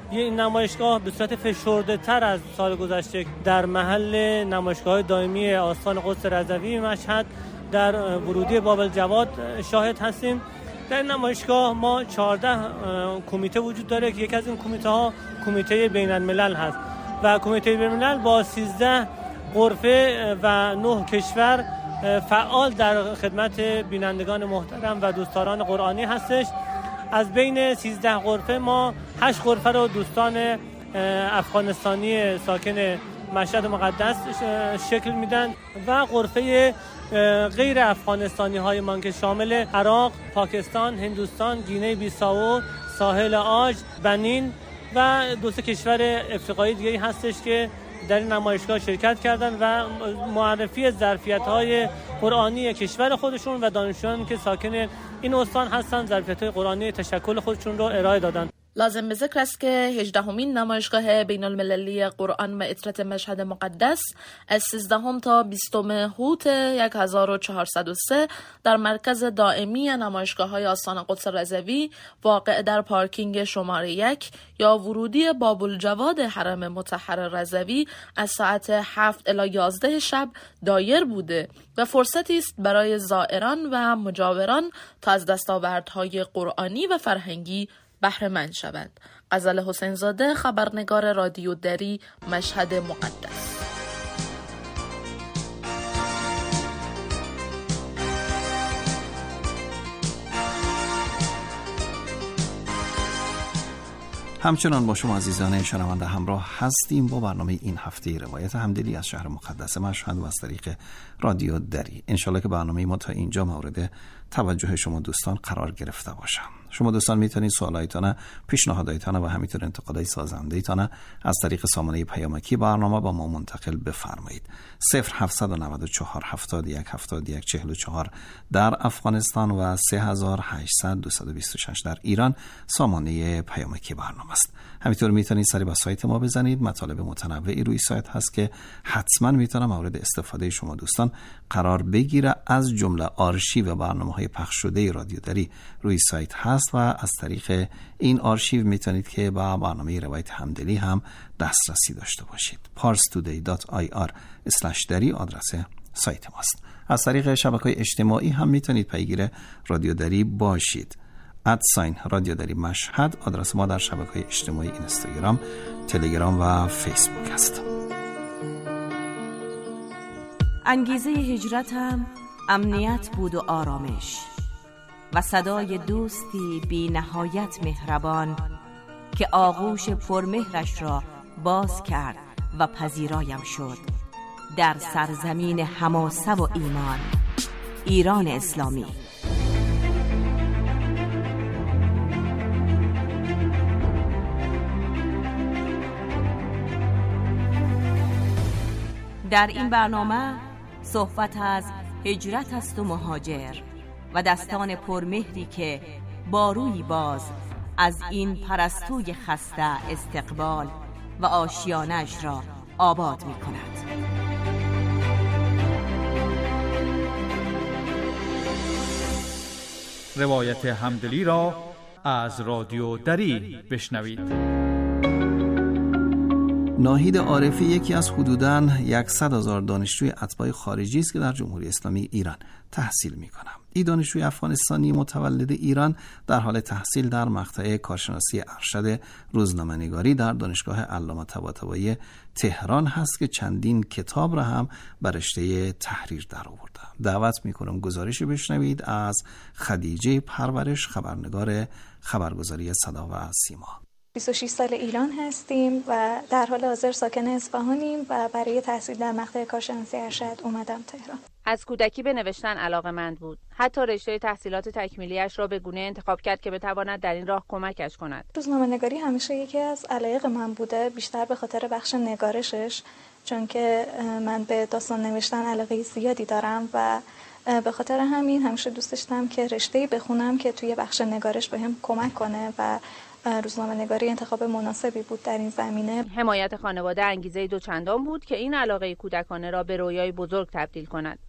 این نمایشگاه به صورت فشرده‌تر از سال گذشته در محل نمایشگاه دائمی آستان قدس رضوی مشهد در ورودی باب الجواد شاهد هستیم. در نمایشگاه ما 14 کمیته وجود داره که یکی از این کمیته ها کمیته بین الملل هست و کمیته بین الملل با 13 غرفه و 9 کشور فعال در خدمت بینندگان محترم و دوستداران قرآنی هستش. از بین 13 غرفه ما 8 غرفه رو دوستان افغانستانی ساکن مشهد مقدس شکل میدن و غرفه غیر افغانستانی های ما که شامل عراق، پاکستان، هندوستان، گینه بیساو، ساحل عاج، بنین و 2 کشور افریقایی دیگه هستش که در این نمایشگاه شرکت کردن و معرفی ظرفیت‌های قرآنی کشور خودشون و دانشجویان که ساکن این استان هستن ظرفیت‌های قرآنی تشکل خودشون رو ارائه دادن. لازم به ذکر است که 18مین نمایشگاه بین المللی قرآن و عطرت مشهد مقدس از 13 تا 20 هوت 1403 در مرکز دائمی نمایشگاه‌های آستان قدس رضوی واقع در پارکینگ شماره 1 یا ورودی باب الجواد حرم مطهر رضوی از ساعت 7 الی 11 شب دایر بوده و فرصتی است برای زائران و مجاوران تا از دستاوردهای قرآنی و فرهنگی بهره مند شوند. غزل حسین زاده، خبرنگار رادیو دری، مشهد مقدس. همچنان با شما عزیزان شنونده همراه هستیم با برنامه این هفته روایت همدلی از شهر مقدس مشهد و از طریق رادیو دری. انشالله که برنامه ما تا اینجا مورد توجه شما دوستان قرار گرفته باشه. شما دوستان میتونید سوالایتان، پیشنهادایتان و همینطور انتقادای سازنده‌ایتان از طریق سامانه پیامکی برنامه با ما منتقل بفرمایید. 0794 71 71 44 در افغانستان و 3800 226 در ایران سامانه پیامکی برنامه است. همینطور میتونید سری با سایت ما بزنید. مطالب متنوعی روی سایت هست که حتما میتونه مورد استفاده شما دوستان قرار بگیره. از جمله آرشیو برنامه‌های پخش شده رادیو دری روی سایت هست و از طریق این آرشیو میتونید که با برنامه روایت همدلی هم دسترسی داشته باشید. parstoday.ir/dari آدرس سایت ماست. از طریق شبکه‌های اجتماعی هم میتونید پیگیر رادیو دری باشید. رادیو دری مشهد آدرس ما در شبکه‌های اجتماعی اینستاگرام، تلگرام و فیسبوک است. انگیزه هجرتم امنیت بود و آرامش و صدای دوستی بی نهایت مهربان که آغوش پرمهرش را باز کرد و پذیرایم شد در سرزمین حماسه و ایمان، ایران اسلامی. در این برنامه صحبت از هجرت است و مهاجر و دستان پرمهری که باروی باز از این پرستوی خسته استقبال و آشیانش را آباد می کند. روایت همدلی را از رادیو دری بشنوید. ناهید عارفی یکی از حدوداً 100,000 دانشجوی اتباع خارجی است که در جمهوری اسلامی ایران تحصیل می‌کنند. این دانشجوی افغانستانی متولد ایران در حال تحصیل در مقطع کارشناسی ارشد روزنامه‌نگاری در دانشگاه علامه طباطبایی تهران هست که چندین کتاب را هم بر رشته تحریر درآورده. دعوت می‌کنم گزارش بشنوید از خدیجه پرورش، خبرنگار خبرگزاری صدا و سیما. 26 سال ایران هستیم و در حال حاضر ساکن اصفهانیم و برای تحصیل در مقطع کارشناسی ارشد اومدم تهران. از کودکی به نوشتن علاقه‌مند بود. حتی رشته تحصیلات تکمیلیش را به گونه انتخاب کرد که بتواند در این راه کمکش کند. روزنامه‌نگاری همیشه یکی از علایق من بوده، بیشتر به خاطر بخش نگارشش، چون که من به داستان نوشتن علاقه زیادی دارم و به خاطر همین همیشه دوست داشتم که رشته‌ای بخونم که توی بخش نگارش بهم کمک کنه و روزنامه‌نگاری انتخاب مناسبی بود در این زمینه. حمایت خانواده انگیزه دوچندان بود که این علاقه کودکانه را به رویای بزرگ تبدیل کند.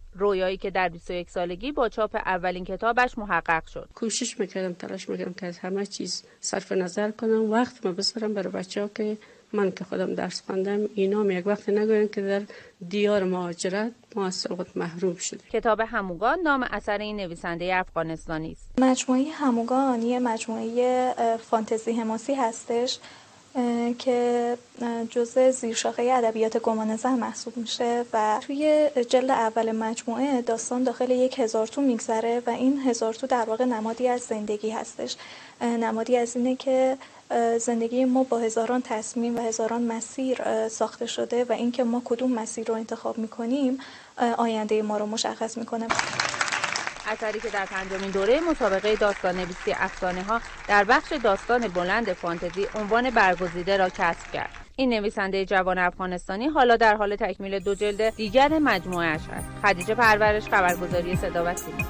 رویایی که در 21 سالگی با چاپ اولین کتابش محقق شد. کوشش میکردم، تلاش میکردم که از همه چیز صرف نظر کنم، وقت ما بذارم برای بچه‌ها که من که خودم درس خواندم اینا یک وقت نگویم که در دیار مهاجرت ما از سواد محروم شدیم. کتاب هموگان نام اثر این نویسنده افغانستانی است. مجموعه هموگان یه مجموعه فانتزی حماسی هستش که جزء زیرشاخه ادبیات گمانه‌زن محسوب میشه و توی جلد اول مجموعه داستان داخل 1000 تو میگذره و این 1000 تو در واقع نمادی از زندگی هستش، نمادی از اینه که زندگی ما با هزاران تصمیم و هزاران مسیر ساخته شده و اینکه ما کدوم مسیر رو انتخاب میکنیم آینده ما رو مشخص میکنه. اثری که در 5مین دوره مسابقه داستان نویسی افسانه‌ها در بخش داستان بلند فانتزی عنوان برگزیده را کسب کرد. این نویسنده جوان افغانستانی حالا در حال تکمیل 2 جلد دیگر مجموعه‌اش است. خدیجه پرورش، خبرگزاری صدا و سیما.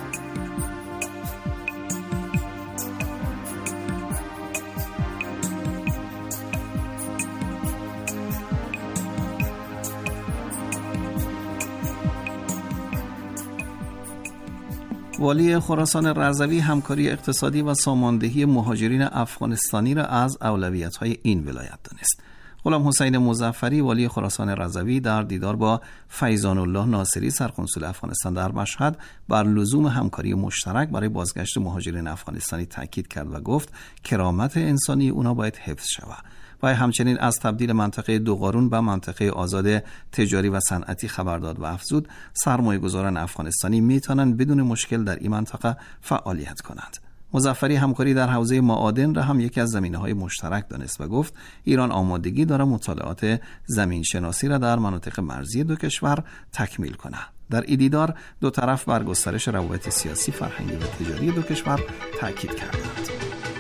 والی خراسان رضوی همکاری اقتصادی و ساماندهی مهاجرین افغانستانی را از اولویت‌های این ولایت دانست. غلام حسین مظفری والی خراسان رضوی در دیدار با فیضان الله ناصری سرقنسول افغانستان در مشهد بر لزوم همکاری مشترک برای بازگشت مهاجرین افغانستانی تاکید کرد و گفت کرامت انسانی اونا باید حفظ شود. و همچنین از تبدیل منطقه دوقارون به منطقه آزاد تجاری و صنعتی خبر داد و افزود سرمایه‌گذاران افغانستانی میتونن بدون مشکل در این منطقه فعالیت کنند. مظفری همکاری در حوزه معادن را هم یکی از زمینه‌های مشترک دانست و گفت ایران آمادگی داره مطالعات زمین شناسی را در مناطق مرزی دو کشور تکمیل کنه. در این دیدار دو طرف بر گسترش روابط سیاسی، فرهنگی و تجاری دو کشور تاکید کردند.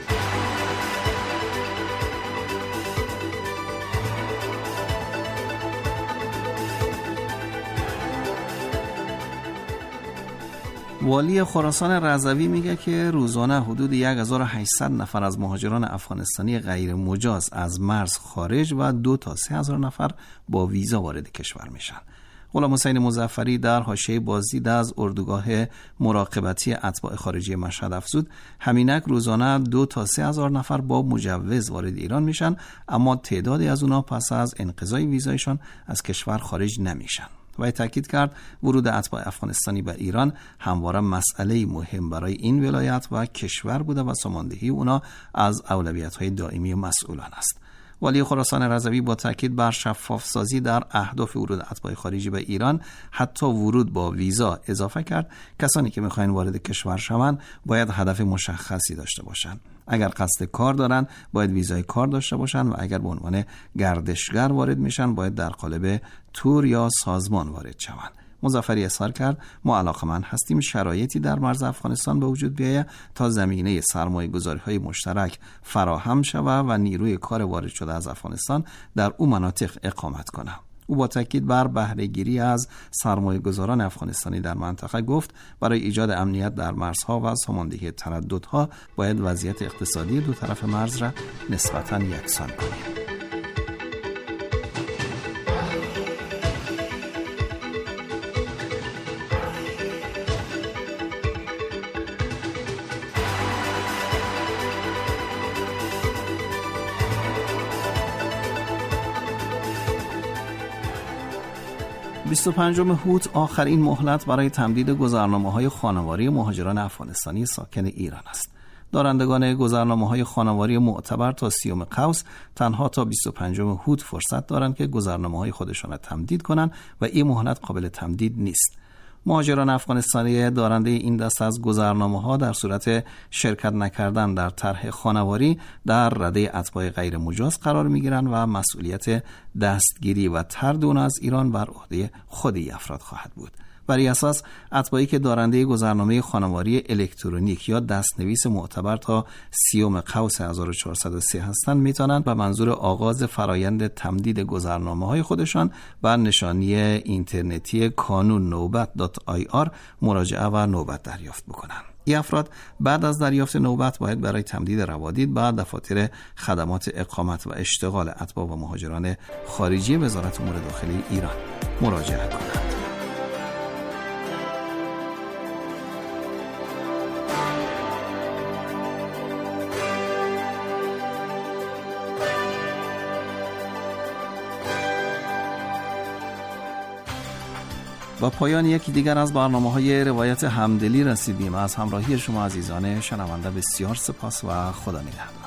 والی خراسان رضوی میگه که روزانه حدود 1800 نفر از مهاجران افغانستانی غیر مجاز از مرز خارج و 2 تا 3000 نفر با ویزا وارد کشور میشن. غلام حسین مظفری در حاشیه بازدید از اردوگاه مراقبتی اتباع خارجی مشهد افزود همینک روزانه 2 تا 3000 نفر با مجوز وارد ایران میشن، اما تعدادی از اونا پس از انقضای ویزایشان از کشور خارج نمیشن. و تاکید کرد ورود اتباع افغانستانی به ایران همواره مسئله مهم برای این ولایت و کشور بوده و ساماندهی اونا از اولویت‌های دائمی مسئولان است. والی خراسان رضوی با تاکید بر شفاف سازی در اهداف ورود اتباع خارجی به ایران حتی ورود با ویزا اضافه کرد کسانی که میخواین وارد کشور شوند باید هدف مشخصی داشته باشند. اگر قصد کار دارن باید ویزای کار داشته باشن و اگر به عنوان گردشگر وارد میشن باید در قالب تور یا سازمان وارد شوند. مظفری اظهار کرد ما علاقمند هستیم شرایطی در مرز افغانستان به وجود بیاید تا زمینه سرمایه‌گذاری‌های مشترک فراهم شود و نیروی کار وارد شده از افغانستان در اون مناطق اقامت کنه. او با تاکید بر بهره‌گیری از سرمایه‌گذاران افغانستانی در منطقه گفت برای ایجاد امنیت در مرزها و ساماندهی ترددها باید وضعیت اقتصادی دو طرف مرز را نسبتاً یکسان کنیم. 25 هوت آخرین مهلت برای تمدید گذرنامه‌های خانواری مهاجران افغانستانی ساکن ایران است. دارندگان گذرنامه‌های خانواری معتبر تا 30 قوس تنها تا 25 هوت فرصت دارند که گذرنامه‌های خودشان را تمدید کنند و این مهلت قابل تمدید نیست. مهاجران افغانستانی دارنده این دست از گذرنامه‌ها در صورت شرکت نکردن در طرح خانواری در رده اتباع غیر مجاز قرار می‌گیرند و مسئولیت دستگیری و طرد آنها از ایران بر عهده خود این افراد خواهد بود. بر این اساس اتباعی که دارنده گذرنامه خانواری الکترونیک یا دستنویس معتبر تا 30 قوس 1403 هستند میتونند به منظور آغاز فرایند تمدید گذرنامه‌های خودشان به نشانی اینترنتی kanun-novat.ir مراجعه و نوبت دریافت بکنند. این افراد بعد از دریافت نوبت باید برای تمدید روادید به دفاتر خدمات اقامت و اشتغال اتباع و مهاجران خارجی وزارت امور داخلی ایران مراجعه کنند. با پایان یکی دیگر از برنامه‌های روایت همدلی رسیدیم. از همراهی شما عزیزان شنونده بسیار سپاس و خدا نگهدار.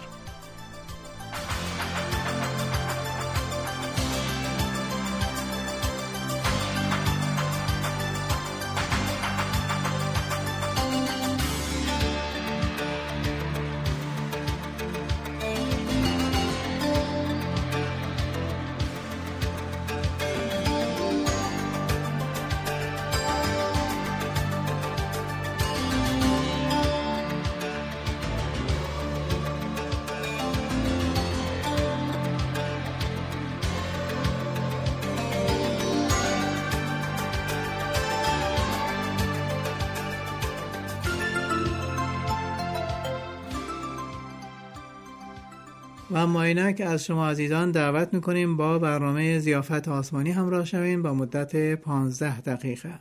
و ما اینک از شما عزیزان دعوت میکنیم با برنامه ضیافت آسمانی همراه شویم با مدت 15 دقیقه.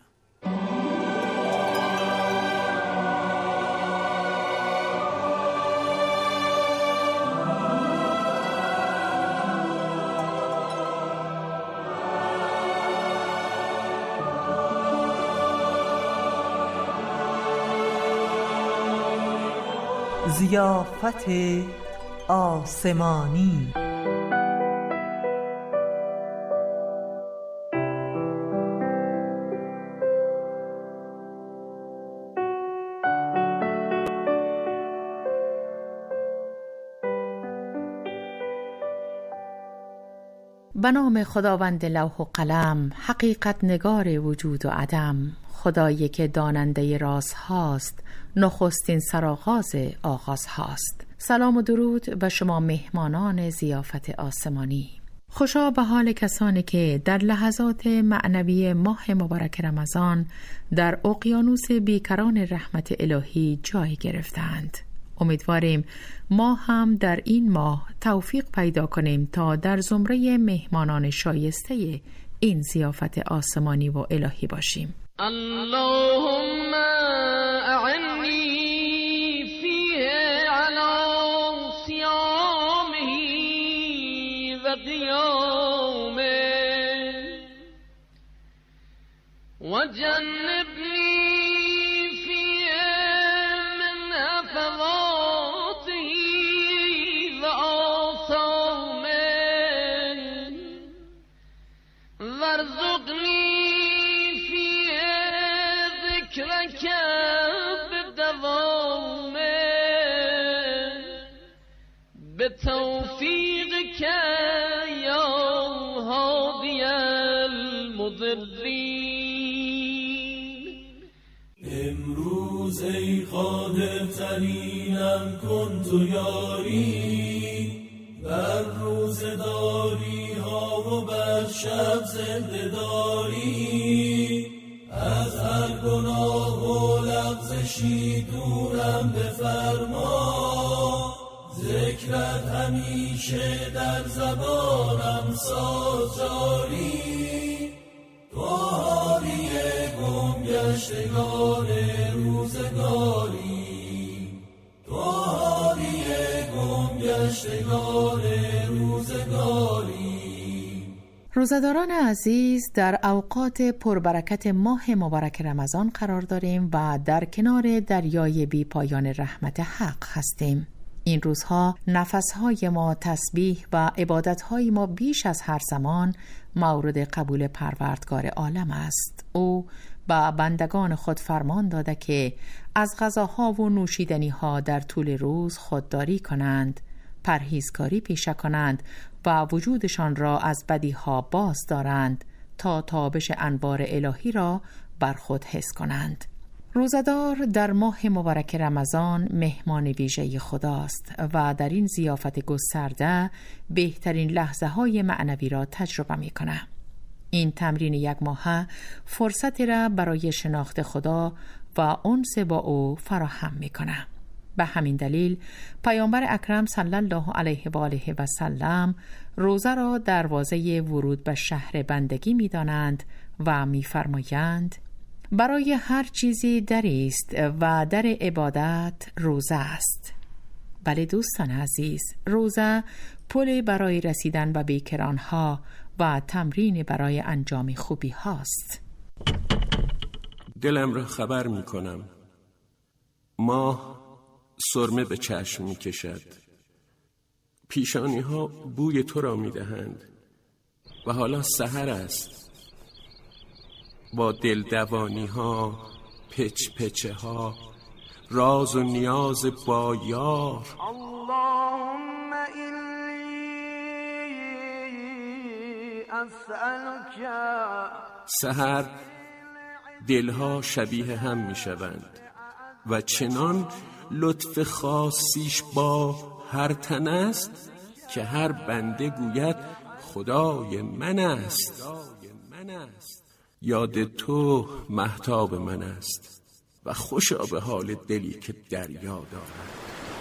ضیافت آسمانی. به نام خداوند لوح و قلم، حقیقت نگار وجود و عدم، خدایی که داننده راز هاست، نخستین سرآغاز آغاز هاست. سلام و درود به شما مهمانان ضیافت آسمانی. خوشا به حال کسانی که در لحظات معنوی ماه مبارک رمضان در اقیانوس بیکران رحمت الهی جای گرفتند. امیدواریم ما هم در این ماه توفیق پیدا کنیم تا در زمره مهمانان شایسته این ضیافت آسمانی و الهی باشیم. اللهم اعنی فیه علی صیامه و قیامه و جنبنی فیه من افواته و آثامه وارزقنی ذکرک بدوامه بتوفیقک یا هادی المضلین. امروز ای قادر ترینم کن تو یاری، بر روزداری ها و بر شب زنده داری، از هر گناه و لغزشی دورم بفرما، ذکرت همیشه در زبانم ساز جاری، تو هادی گم گشتگان روزگاری، تو هادی گم گشتگان روزگاری. روزداران عزیز، در اوقات پربرکت ماه مبارک رمضان قرار داریم و در کنار دریای بی پایان رحمت حق هستیم. این روزها نفسهای ما تسبیح و عبادتهای ما بیش از هر زمان مورد قبول پروردگار عالم است. او به بندگان خود فرمان داده که از غذاها و نوشیدنیها در طول روز خودداری کنند، پرهیزکاری پیشه کنند و وجودشان را از بدیها باز دارند تا تابش انوار الهی را بر خود حس کنند. روزدار در ماه مبارک رمضان مهمان ویژه خداست و در این ضیافت گسترده بهترین لحظه های معنوی را تجربه می کنه. این تمرین یک ماهه فرصتی را برای شناخت خدا و انس با او فراهم می کنه. به همین دلیل پیامبر اکرم صلی الله علیه و آله و سلم روزه را دروازه ورود به شهر بندگی می دانند و می فرمایند برای هر چیزی دری است و در عبادت روزه است. بله دوستان عزیز، روزه پل برای رسیدن به بیکرانها و تمرین برای انجام خوبی هاست. دلم را خبر می کنم. ماه سرمه به چشم می کشد. پیشانی ها بوی تو را می دهند و حالا سحر است. با دلدوانی ها، پچ پچه ها، راز و نیاز با یار. اللهم انی اسألک. سحر دلها شبیه هم می شوند و چنان لطف خاصیش با هر تن است که هر بنده گوید خدای من است. یاد تو مهتاب من است و خوشا به حال دلی که دریا دارد.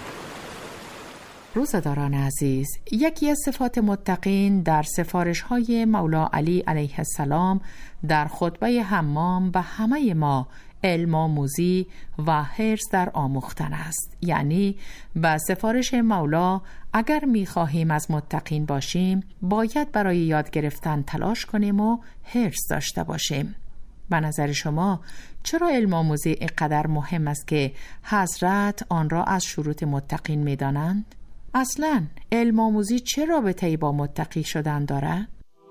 روزداران عزیز، یکی از صفات متقین در سفارش‌های مولا علی علیه السلام در خطبه حمام به همه ما علم آموزی و حرص در آموختن است. یعنی به سفارش مولا اگر می‌خواهیم از متقین باشیم باید برای یاد گرفتن تلاش کنیم و حرص داشته باشیم. به نظر شما چرا علم آموزی اینقدر مهم است که حضرت آن را از شروط متقین می‌دانند؟ اصلاً علم آموزی چه رابطه‌ای با متقی شدن دارد؟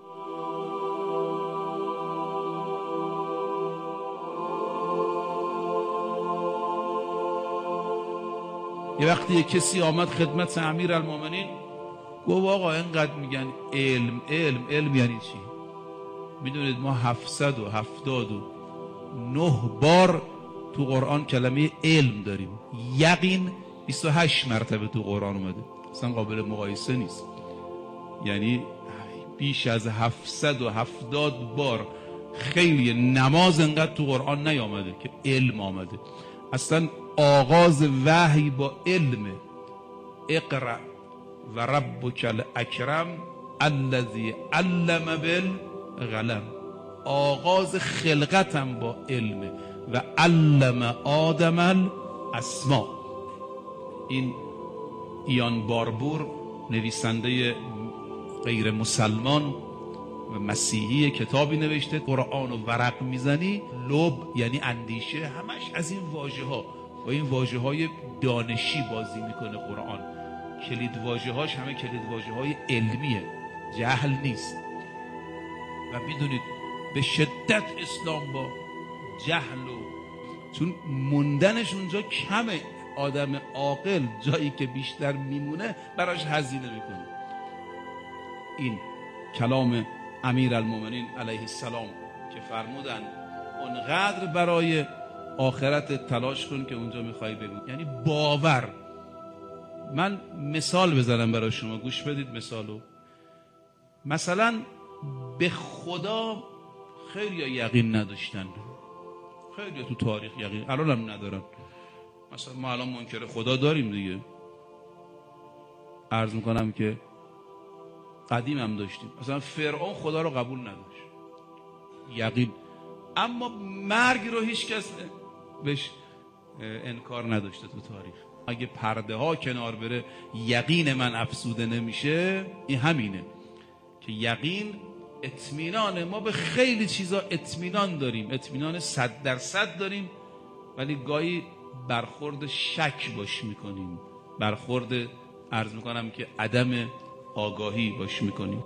یه وقتی یه کسی آمد خدمت امیرالمومنین گفت آقا اینقدر میگن علم یعنی چی؟ میدونید ما 779 بار تو قرآن کلمه علم داریم. یقین 28 مرتبه تو قرآن اومده، اصلا قابل مقایسه نیست. یعنی بیش از 770 بار خیلی نماز انقدر تو قرآن نیامده که علم آمده. اصلا آغاز وحی با علم. اقرأ و ربک الاکرم الذی علم بالقلم. آغاز خلقتم با علم و علم آدم الاسماء. این ایان باربور نویسنده غیر مسلمان و مسیحی کتابی نوشته قرآن و ورق میزنی لب یعنی اندیشه، همش از این واژه ها و این واژه های دانشی بازی میکنه قرآن. کلید واژه هاش همه کلید واژه های علمیه، جهل نیست. و میدونید به شدت اسلام با جهل و چون موندنش اونجا کمه، آدم عاقل جایی که بیشتر میمونه براش هزینه میکنه. این کلام امیرالمومنین علیه السلام که فرمودن اونقدر برای آخرت تلاش کن که اونجا میخوای بگو، یعنی باور. من مثال بزنم برای شما، گوش بدید مثالو. مثلا به خدا خیلی یقین نداشتن، خیلی تو تاریخ یقین، الان هم ندارن. مثلا ما الان منکر خدا داریم دیگه، عرض میکنم که قدیم هم داشتیم. مثلا فرعون خدا رو قبول نداشت، یقین، اما مرگ رو هیچ کس بهش انکار نداشته تو تاریخ. اگه پرده ها کنار بره یقین من افسوده نمیشه. این همینه که یقین اطمینانه. ما به خیلی چیزا اطمینان داریم، اطمینان 100% داریم، ولی گاهی برخورد شک باش میکنیم، برخورد عرض میکنم که عدم آگاهی باش میکنیم.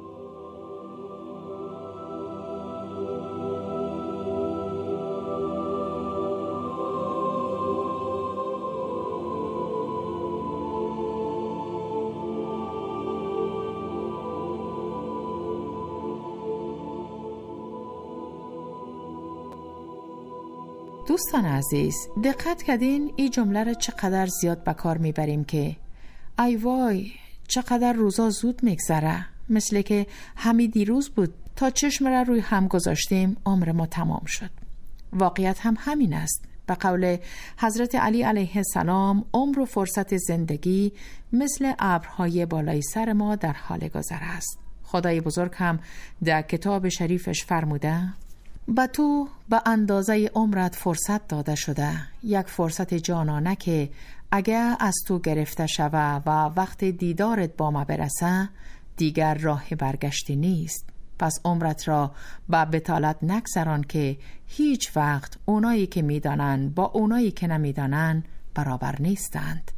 دوستان عزیز، دقت کردین این جمله رو چقدر زیاد به کار میبریم که ای وای چقدر روزا زود میگذره، مثل که همین دیروز بود تا چشم را روی هم گذاشتیم عمر ما تمام شد. واقعیت هم همین است. به قول حضرت علی علیه السلام عمر و فرصت زندگی مثل ابرهای بالای سر ما در حال گذر است. خدای بزرگ هم در کتاب شریفش فرموده به تو به اندازه عمرت فرصت داده شده، یک فرصت جانانه که اگر از تو گرفته شوه و وقت دیدارت با ما برسه دیگر راه برگشتی نیست. پس عمرت را به بطالت نگذران که هیچ وقت اونایی که میدانند با اونایی که نمیدانند برابر نیستند.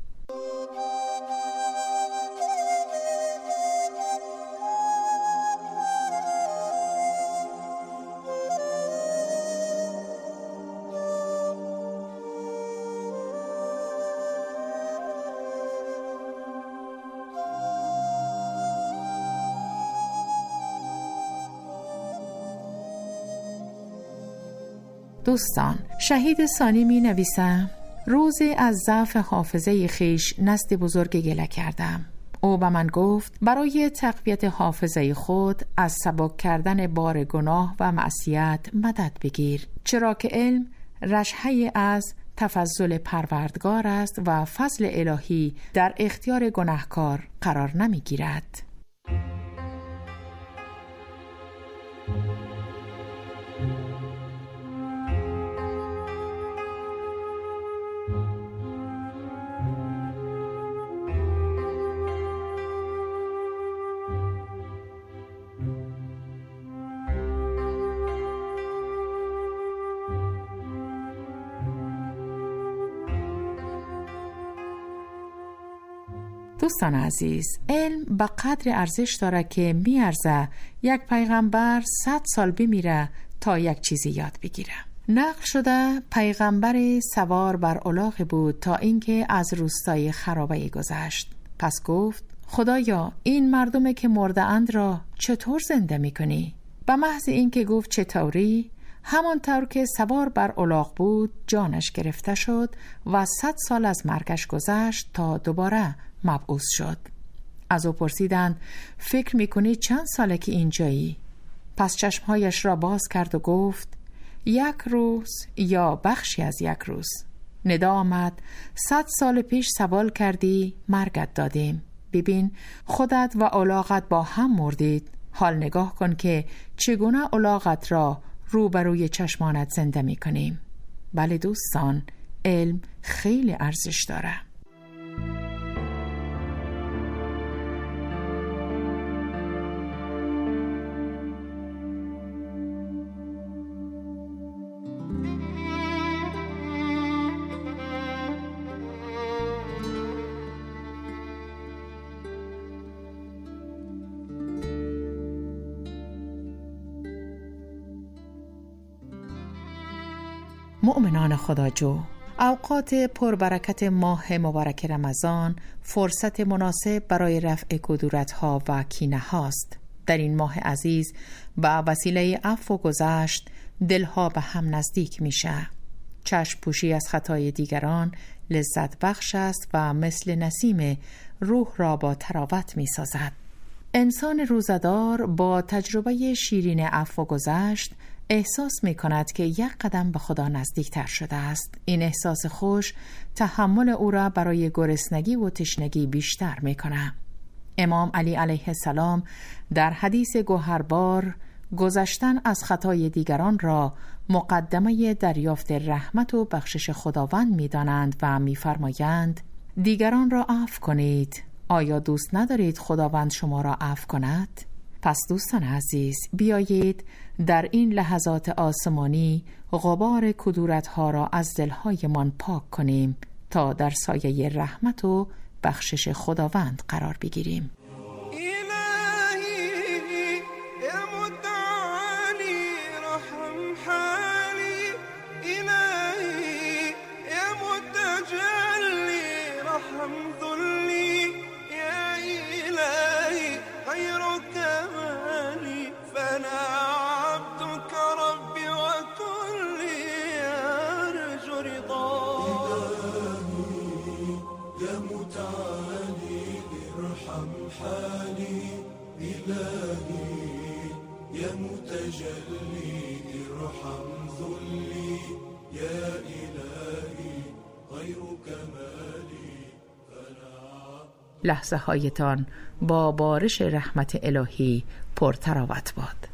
دوستان، شهید ثانی می نویسم: روزی از ضعف حافظه خیش نزد بزرگ گله کردم. او به من گفت برای تقویت حافظه خود از سبک کردن بار گناه و معصیت مدد بگیر، چرا که علم رشحه‌ای از تفضل پروردگار است و فضل الهی در اختیار گناهکار قرار نمی گیرد. دوستان عزیز، علم به قدر ارزش داره که میارزه یک پیغمبر 100 سال بمیره تا یک چیزی یاد بگیره. نقل شده پیغمبر سوار بر الاغ بود تا اینکه از روستای خرابه گذشت. پس گفت خدایا این مردمی که مرده اند را چطور زنده میکنی؟ به محض اینکه گفت چطوری، همانطور که سوار بر الاغ بود جانش گرفته شد و 100 سال از مرگش گذشت تا دوباره مبعوث شد. از او پرسیدند فکر میکنی چند ساله که اینجایی؟ پس چشمهایش را باز کرد و گفت 1 روز یا بخشی از 1 روز. ندا آمد 100 سال پیش سوال کردی مرگت دادیم. ببین خودت و الاغت با هم مردید. حال نگاه کن که چگونه الاغت را روبروی چشمانت زنده میکنیم. بله دوستان، علم خیلی ارزش داره. مؤمنان خداجو، اوقات پربرکت ماه مبارک رمضان فرصت مناسب برای رفع کدورت‌ها و کینه هاست. در این ماه عزیز با وسیله عفو و گذشت دلها به هم نزدیک میشه. چشم پوشی از خطای دیگران لذت بخش است و مثل نسیم روح را با تراوت می سازد. انسان روزدار با تجربه شیرین عفو و گذشت احساس می کند که یک قدم به خدا نزدیک تر شده است. این احساس خوش تحمل او را برای گرسنگی و تشنگی بیشتر می کند. امام علی علیه السلام در حدیث گوهربار گذشتن از خطای دیگران را مقدمه دریافت رحمت و بخشش خداوند می دانند و می فرمایند دیگران را عفو کنید. آیا دوست ندارید خداوند شما را عفو کند؟ پس دوستان عزیز، بیایید در این لحظات آسمانی غبار کدورت‌ها را از دل‌هایمان پاک کنیم تا در سایه رحمت و بخشش خداوند قرار بگیریم. لحظه هایتان با بارش رحمت الهی پرتراوت باد.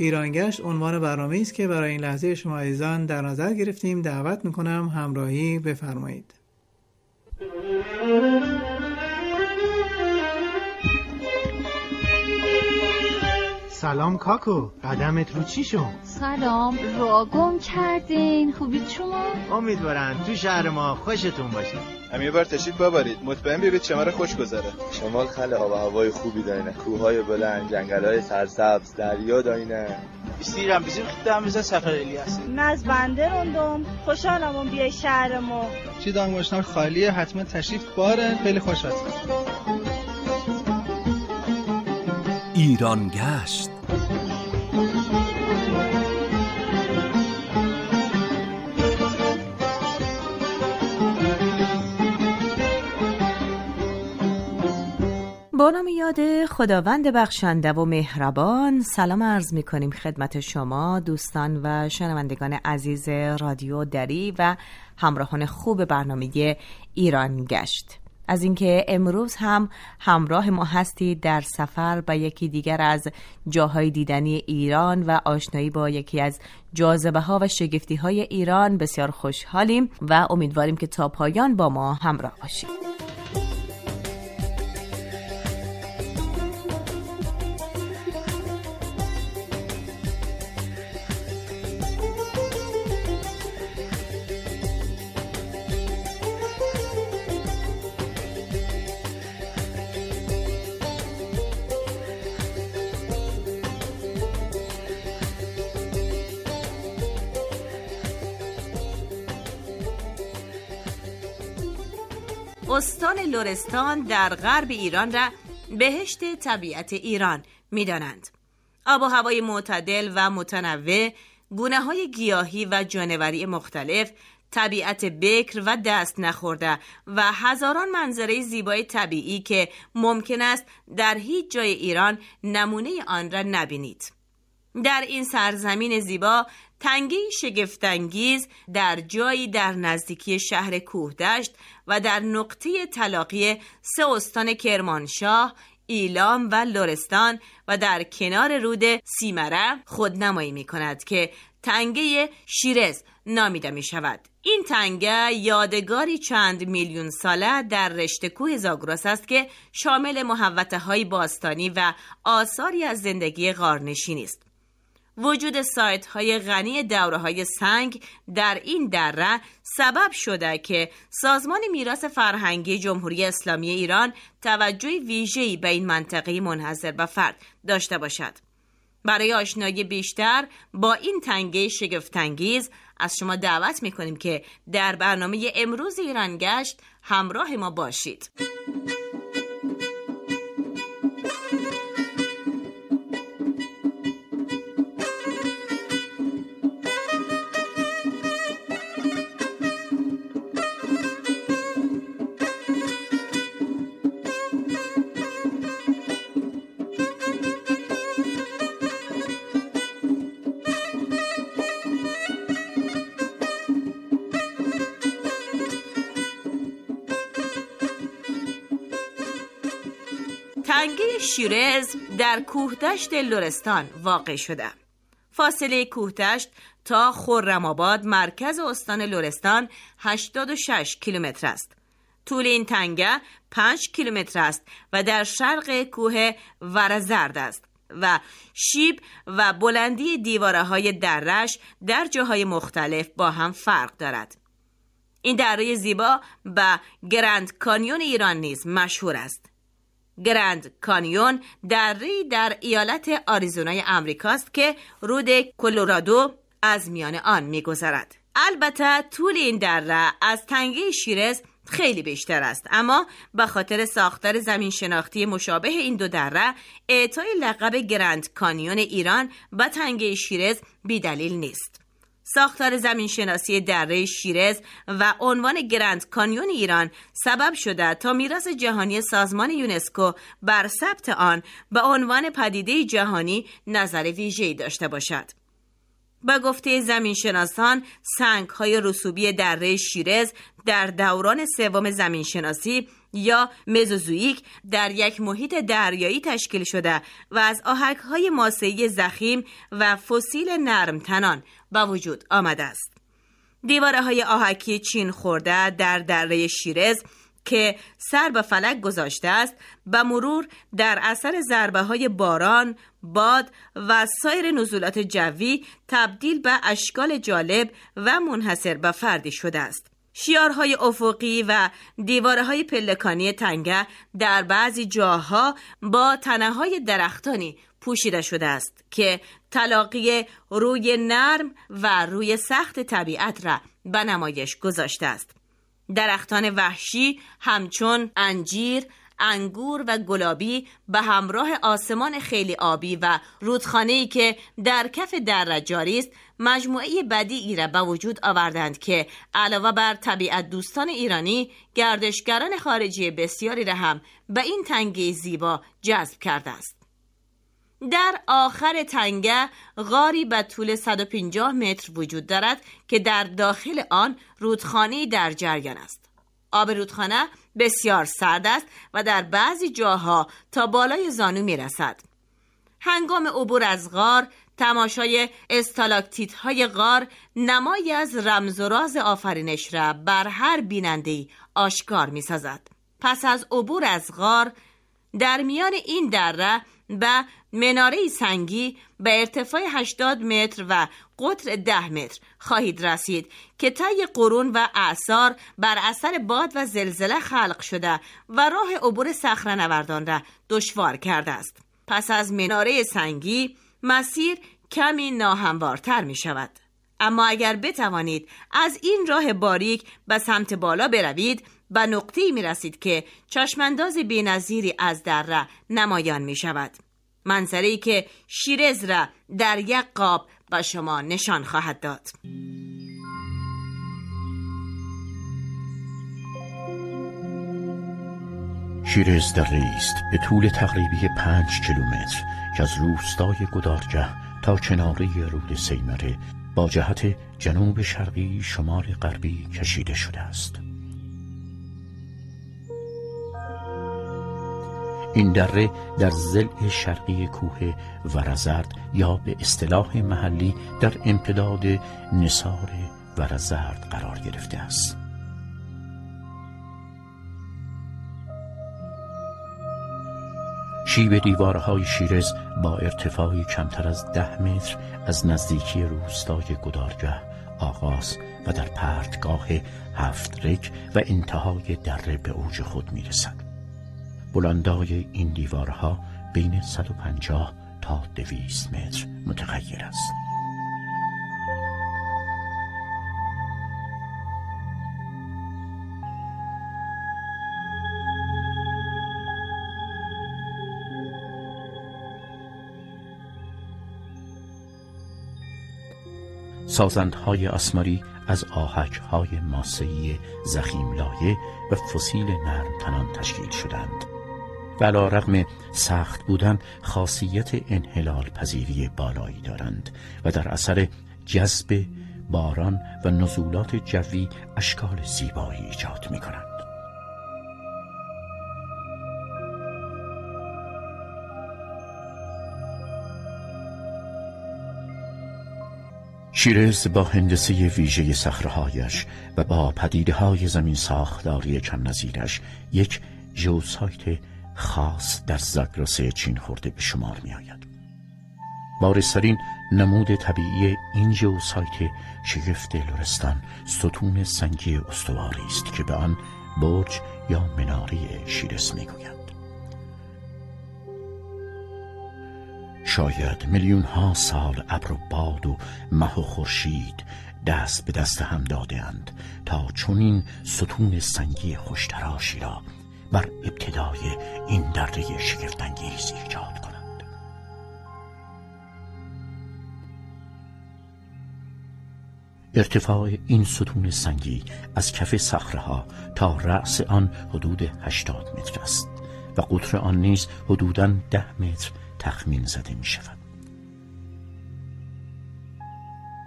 ایرانگشت عنوان برنامه‌ای است که برای این لحظه شما عزیزان در نظر گرفتیم. دعوت می‌کنم همراهی بفرمایید. سلام کاکو، قدمت رو چی شد؟ سلام، رو گم کردین. خوبید شما؟ امیدوارم تو شهر ما خوشتون باشه. هم یه بار تشریف ببرید، مطمئن ببینید شمال خوش گذره. شمال خیلی آب و هوای خوبی دارینه، کوههای بلند، جنگل‌های سرسبز، دریا دارینه. بیستیرم بیزیم خدام بزن سفر الیاس. ناز بنده روندم، خوشحالم بیای شهر ما. چی دانگوشنار خالیه، حتما تشریف باره، خیلی خوش هستم. ایران گشت. با نام یاد خداوند بخشنده و مهربان، سلام عرض می کنیم خدمت شما دوستان و شنوندگان عزیز رادیو دری و همراهان خوب برنامه ایران گشت. از اینکه امروز هم همراه ما هستید در سفر به یکی دیگر از جاهای دیدنی ایران و آشنایی با یکی از جاذبه‌ها و شگفتی‌های ایران بسیار خوشحالیم و امیدواریم که تا پایان با ما همراه باشید. استان لرستان در غرب ایران را بهشت طبیعت ایران می‌دانند. آب و هوای معتدل و متنوع، گونه‌های گیاهی و جانوری مختلف، طبیعت بکر و دست نخورده و هزاران منظره زیبای طبیعی که ممکن است در هیچ جای ایران نمونه آن را نبینید. در این سرزمین زیبا تنگه شگفت‌انگیز در جایی در نزدیکی شهر کوهدشت و در نقطه تلاقی سه استان کرمانشاه، ایلام و لرستان و در کنار رود سیمره خودنمایی می کند که تنگه شیرز نامیده می شود. این تنگه یادگاری چند میلیون ساله در رشته کوه زاگرس است که شامل محوطه های باستانی و آثاری از زندگی غارنشینی است. وجود سایت های غنی دوره های سنگ در این دره سبب شده که سازمان میراث فرهنگی جمهوری اسلامی ایران توجه ویژه‌ای به این منطقه منحصر به فرد داشته باشد. برای آشنایی بیشتر با این تنگه شگفت‌انگیز از شما دعوت می‌کنیم که در برنامه امروز ایران گشت همراه ما باشید. تنگه شیرز در کوهدشت لرستان واقع شده. فاصله کوهدشت تا خرم‌آباد مرکز استان لرستان 86 کیلومتر است. طول این تنگه 5 کیلومتر است و در شرق کوه ورزرد است و شیب و بلندی دیواره‌های دره‌اش در جاهای مختلف با هم فرق دارد. این دره زیبا به گرند کانیون ایران نیز مشهور است. گرند کانیون دره‌ای در ایالت آریزونای امریکاست که رود کلرادو از میان آن می‌گذرد. البته طول این دره از تنگه شیرز خیلی بیشتر است، اما به خاطر ساختار زمین شناختی مشابه این دو دره اعطای لقب گرند کانیون ایران به تنگه شیرز بی‌دلیل نیست. ساختار زمین شناسی دره شیرز و عنوان گرند کانیون ایران سبب شده تا میراث جهانی سازمان یونسکو بر ثبت آن به عنوان پدیده جهانی نظر ویژه‌ای داشته باشد. با گفته زمینشناسان، سنگ‌های رسوبی دره شیرز در دوران سوم زمینشناسی یا مزوزوئیک در یک محیط دریایی تشکیل شده و از آهک‌های ماسه‌ای ضخیم و فسیل نرمتنان به وجود آمده است. دیواره‌های آهکی چین خورده در دره شیرز که سر به فلک گذاشته است، به مرور در اثر ضربه‌های باران، باد و سایر نزولات جوی تبدیل به اشکال جالب و منحصر به فردی شده است. شیارهای افقی و دیوارهای پلکانی تنگه در بعضی جاها با تنه‌های درختانی پوشیده شده است که تلاقی روی نرم و روی سخت طبیعت را به نمایش گذاشته است. درختان وحشی همچون انجیر، انگور و گلابی به همراه آسمان خیلی آبی و رودخانه‌ای که در کف دره جاری است، مجموعه بدیعی را به وجود آوردند که علاوه بر طبیعت دوستان ایرانی، گردشگران خارجی بسیاری را هم به این تنگه زیبا جذب کرده است. در آخر تنگه غاری به طول 150 متر وجود دارد که در داخل آن رودخانه‌ای در جریان است. آب رودخانه بسیار سرد است و در بعضی جاها تا بالای زانو می رسد. هنگام عبور از غار، تماشای استالاکتیت‌های غار نمایی از رمز و راز آفرینش را بر هر بیننده‌ای آشکار می سازد. پس از عبور از غار، در میان این دره به مناره سنگی به ارتفاع 80 متر و قطر 10 متر خواهید رسید که طی قرون و اعصار بر اثر باد و زلزله خلق شده و راه عبور صخره‌نوردان را دشوار کرده است. پس از مناره سنگی مسیر کمی ناهموارتر می شود. اما اگر بتوانید از این راه باریک به سمت بالا بروید، به نقطه‌ای می رسید که چشمانداز بی‌نظیری از دره نمایان می شود. منظره‌ای که شیرز را در یک قاب به شما نشان خواهد داد. شیرز دره است به طول تقریبی 5 کیلومتر که از روستای گدارجه تا کناره رود سیمره با جهت جنوب شرقی شمال غربی کشیده شده است. این دره در ضلع شرقی کوه ورزرد یا به اصطلاح محلی در امتداد نثار ورزرد قرار گرفته است. شیب دیوارهای شیرز با ارتفاعی کمتر از 10 متر از نزدیکی روستای گدارگه آغاز و در پرتگاه 7 رگ و انتهای دره به اوج خود می رسد. بلندای این دیوارها بین 150 تا 200 متر متغیر است. سازندهای اسماری از آهک‌های ماسه‌ای ضخیم‌لایه و فسیل نرمتنان تشکیل شدند و علی رغم سخت بودن خاصیت انحلال پذیری بالایی دارند و در اثر جذب باران و نزولات جوی اشکال زیبایی ایجاد می‌کنند. شیرز با هندسه ویژه صخره‌هایش و با پدیده‌های زمین ساختاری کم نظیرش یک ژئوسایت خاص در زاگرس چین خورده به شمار می آید. بارزترین نمود طبیعی این ژئوسایت شگفت لرستان ستون سنگی استواری است که به آن برج یا مناره شیرز می گویند. شاید میلیون ها سال ابر و باد و مه و خورشید دست به دست هم داده اند تا چنین ستون سنگی خوشتراشی را بر ابتدای این دره شگفت‌انگیز ایجاد کنند. ارتفاع این ستون سنگی از کف صخره‌ها تا رأس آن حدود 80 متر است و قطر آن نیز حدوداً 10 متر تخمین زده می شود.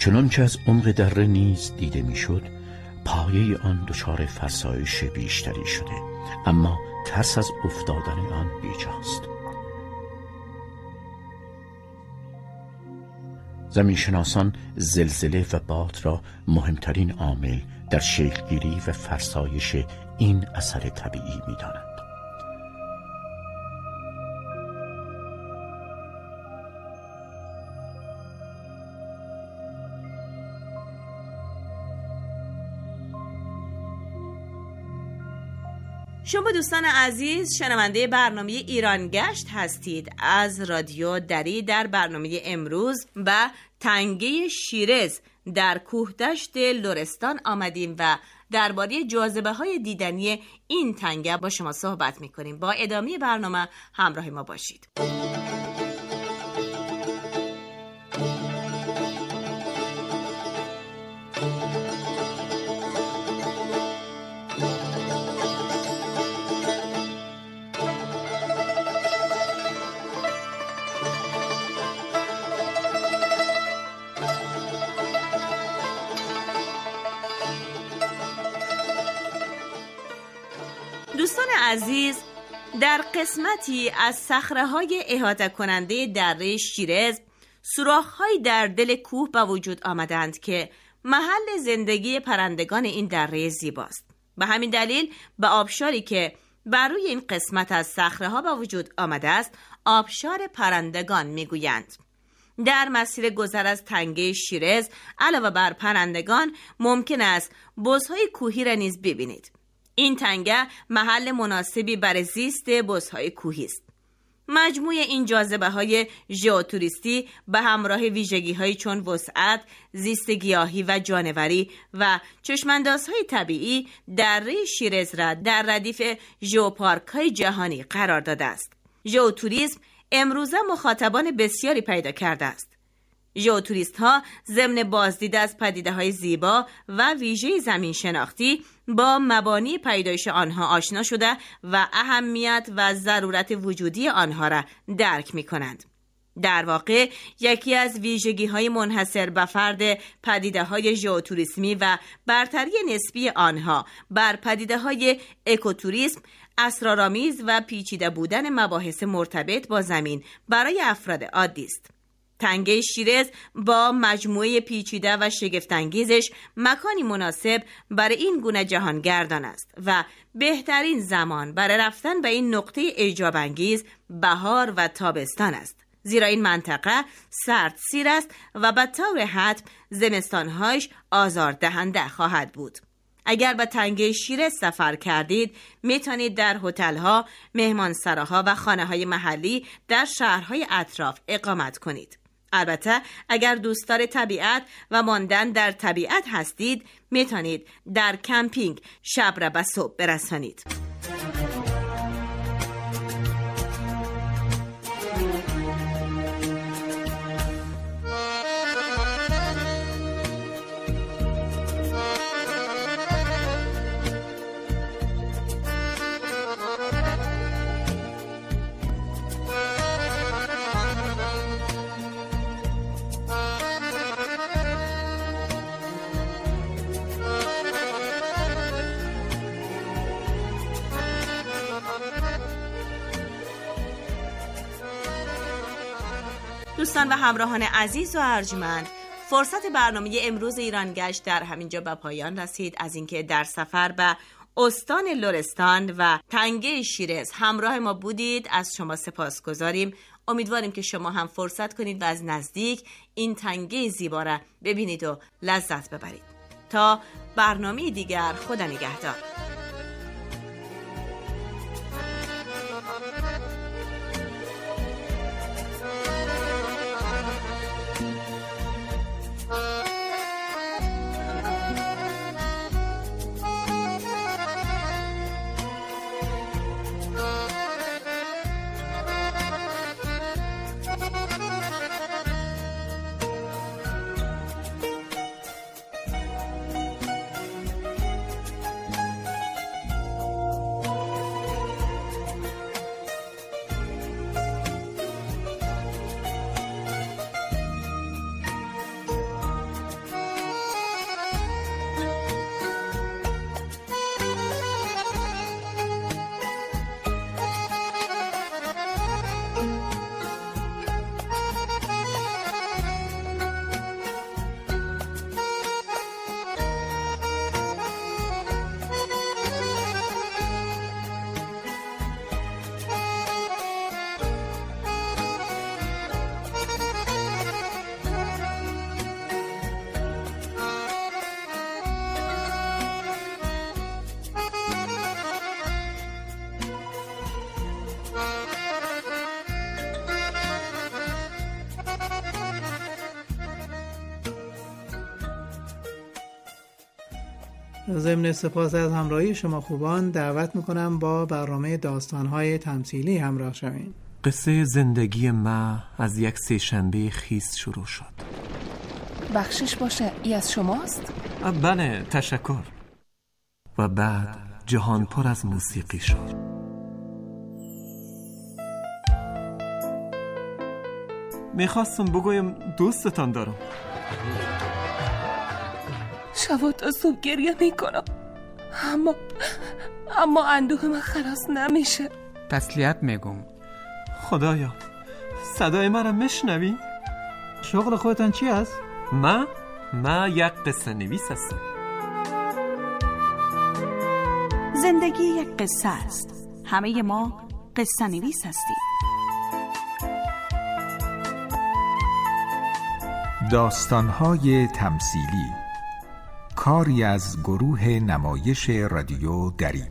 چنان که از عمق دره نیز دیده میشد، پایه آن دچار فرسایش بیشتری شده، اما ترس از افتادن آن بیجاست. زمینشناسان زلزله و باد را مهمترین عامل در شکلگیری و فرسایش این اثر طبیعی می‌دانند. شما دوستان عزیز شنونده برنامه ایران گشت هستید. از رادیو دری در برنامه امروز و تنگه شیرز در کوهدشت لرستان آمدیم و درباره جاذبه‌های دیدنی این تنگه با شما صحبت می‌کنیم. با ادامه برنامه همراه ما باشید. دوستان عزیز، در قسمتی از صخره‌های احاطه کننده دره شیرز سوراخ‌هایی در دل کوه به وجود آمدند که محل زندگی پرندگان این دره زیباست. به همین دلیل به آبشاری که بر روی این قسمت از صخره‌ها به وجود آمده است آبشار پرندگان می‌گویند. در مسیر گذر از تنگه شیرز علاوه بر پرندگان ممکن است بزهای کوهی را نیز ببینید. این تنگه محل مناسبی برای زیست بزهای کوهی است. مجموع این جاذبه‌های ژئوتوریستی به همراه ویژگی‌هایی چون وسعت، زیست گیاهی و جانوری و چشماندازهای طبیعی دره شیرز را در ردیف ژئوپارک‌های جهانی قرار داده است. ژئوتوریسم امروزه مخاطبان بسیاری پیدا کرده است. ژئوتوریست ها ضمن بازدید از پدیده های زیبا و ویژه زمین شناختی با مبانی پیدایش آنها آشنا شده و اهمیت و ضرورت وجودی آنها را درک می کنند. در واقع یکی از ویژگی های منحصر به فرد پدیده های ژئوتوریسمی و برتری نسبی آنها بر پدیده های اکوتوریسم اسرارآمیز و پیچیده بودن مباحث مرتبط با زمین برای افراد عادی است. تنگه شیرز با مجموعه پیچیده و شگفت‌انگیزش مکانی مناسب برای این گونه جهانگردان است و بهترین زمان برای رفتن به این نقطه اعجاب انگیز بهار و تابستان است، زیرا این منطقه سردسیر است و به طور حتم زمستان‌هایش آزاردهنده خواهد بود. اگر به تنگه شیرز سفر کردید میتونید در هتل‌ها، مهمانسراها و خانه‌های محلی در شهرهای اطراف اقامت کنید. البته اگر دوستدار طبیعت و ماندن در طبیعت هستید میتونید در کمپینگ شب را به صبح برسانید. دوستان و همراهان عزیز و ارجمند، فرصت برنامه امروز ایران گشت در همینجا به پایان رسید. از اینکه در سفر به استان لرستان و تنگه شیرز همراه ما بودید از شما سپاسگزاریم. امیدواریم که شما هم فرصت کنید و از نزدیک این تنگه زیبا را ببینید و لذت ببرید. تا برنامه دیگر، خدا نگهدار. ضمن سپاس از همراهی شما خوبان دعوت میکنم با برنامه داستان‌های تمثیلی همراه شوین. قصه زندگی ما از یک سه‌شنبه خیس شروع شد. بخشش باشه، ای از شماست؟ بله، تشکر. و بعد جهان پر از موسیقی شد. میخواستم بگویم دوستتان دارم. شب تا صبح گریه میکنم، اما اندوه من خلاص نمیشه. تسلیت میگم. خدایا، صدای مرا میشنوی؟ شغل خودتان چی است؟ من یک قصه نویس هستم. زندگی یک قصه است. همه ما قصه نویس هستیم. داستان‌های تمثیلی، کاری از گروه نمایش رادیو دری.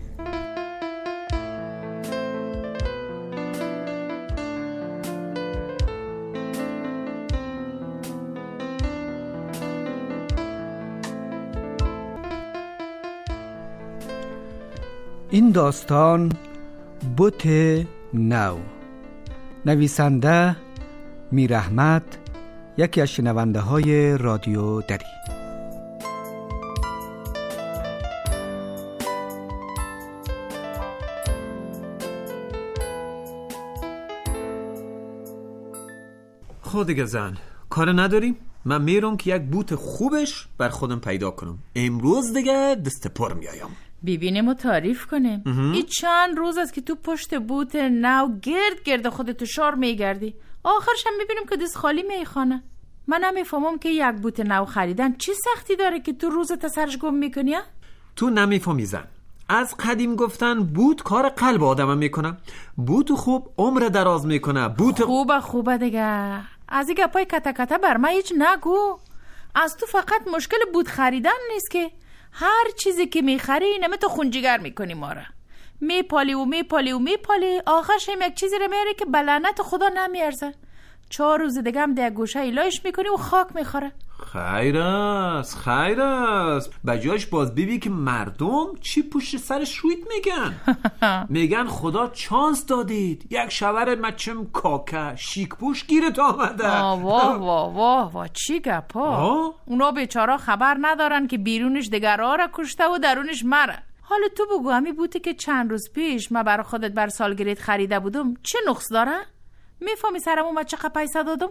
این داستان بوت نو، نویسنده میر احمد، یکی از شنونده های رادیو دری. خود دیگه زن کار نداریم. من میرم که یک بوت خوبش بر خودم پیدا کنم. امروز دیگه دست پر میایم. ببینیم و تعریف کنیم. این چند روز است که تو پشت بوت نو گرد خودتو شار میگردی، آخرش هم میبینیم که دست خالی میخوانه. من نمیفهمم که یک بوت نو خریدن چی سختی داره که تو روزت سرش گم میکنی؟ تو نمیفهمی زن. از قدیم گفتن بوت کار قلب آدم میکنه. بوت خوب عمر دراز میکنه. بوت خوبه دیگه. از این گپای کتا بر من هیچ نگو. از تو فقط مشکل بوت خریدن نیست که هر چیزی که میخری نمی تو خونجیگر میکنی ما را. میپالی آخرش هم یک چیزی رو میاری که بلعنت خدا نمیارزه. 4 روز دیگه هم در گوشه ایلایش میکنی و خاک میخوره. خیر است. بجاش باز بیبی که مردم چی پشت سرش رویت میگن خدا چانس دادید، یک شور مچم کاکه شیک پوش گیرت آمده. واه چی گپا. اونا بیچارا خبر ندارن که بیرونش دگرها را کشته و درونش مره. حالا تو بگو همی بوده که چند روز پیش من برای خودت بر سالگرد خریده بودم چه نقص داره؟ میفهمی سرم اومد چقدر پیسه دادم؟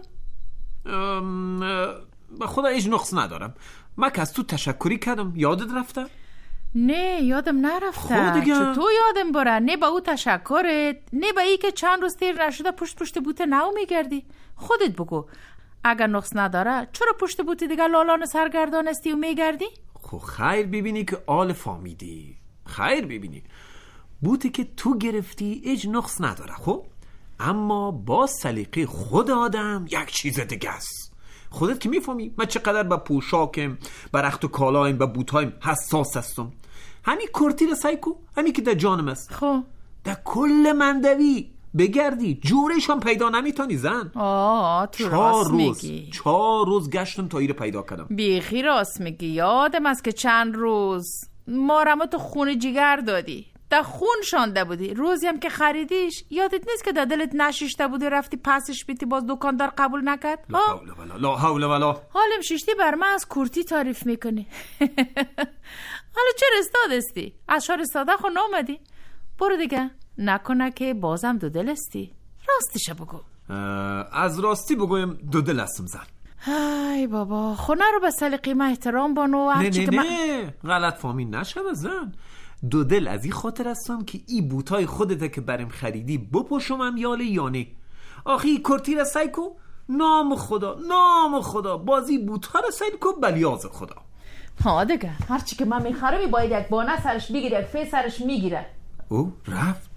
به خدا هیچ نقص ندارم. من که از تو تشکری کردم، یادت رفته؟ نه یادم نرفته. چطور یادم بره؟ نه به او تشکرت، نه به ای که چند روز تیر نشده پشت بوت نو میگردی. خودت بگو اگر نقص نداره چرا پشت بوت دیگه لالان سرگردان استی و میگردی؟ خب خیر ببینی که آل فامیدی. خیر ببینی بوتی که تو گرفتی هیچ نقص نداره. خب اما با سلیقه خود آدم یک چیز دیگه است. خودت که میفهمی من چقدر با پوشاکم، با رخت و کالایم، با بوتایم حساس هستم. همین کرتی سایکو، همین که در جانم است. خب در کل مندوی بگردی جورش هم پیدا نمیتونی زن. تو راست میگی. 4 روز گشتم تا ایره پیدا کردم. بیخی راست میگی. یادم است که چند روز ما رمو تو خون جگر دادی، در خون شانده بودی. روزی هم که خریدیش یادت نیست که در دلت نشیشته بودی رفتی پسش بیتی باز دکاندار قبول نکرد؟ لا حول ولا. حالم شیشتی بر من از کرتی تعریف میکنی. حالا چرا استاد استی؟ از شهر استاده خون آمدی؟ برو دیگه، نکنه که بازم دو دل استی. راستیشه بگو. از راستی بگویم دو دل هستم زن. ای بابا، خونه رو به سلیقه من احترام بانو. نه غلط فهمی نشه زن. دو دل از این خاطر هستم که ای بوتای خودته که برم خریدی بپوشم یاله یانه. آخه ای کرتی را سایکو، نام خدا بازی بوتا را سایکو بلیاز خدا. ها دیگه هرچی که من میخرم باید یک بانه سرش بگیره، یک فی سرش میگیره. او رفت.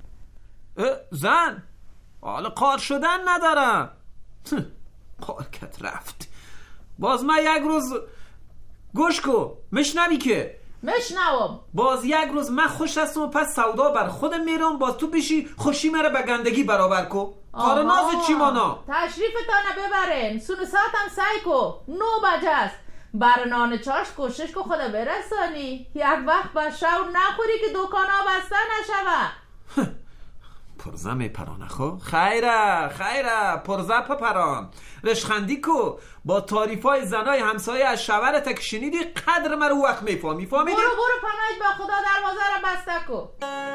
زن حالا قار شدن ندارم. قارکت رفت. باز من یک روز گوش کو مشنوی که مشنوم. باز یک روز من خوش هستم و پس سودا بر خودم میرم، باز تو بشی خوشی مرا به گندگی برابر کو. کار ناز چی مانا تشریفتانه ببرین. سونو ساعتم سعی کو 9 بجه است. برای نان چاش کوشش که خدا برسانی. یک وقت با شور نخوری که دکان ها بسته نشوه. پرزه میپرانه خو؟ خیره پرزه پران رشخندی کو با تعریفای زنای همسایه از شورت که شنیدی قدر مرو وقت میفهمی. برو پناهت با خدا دروازه را بسته کو.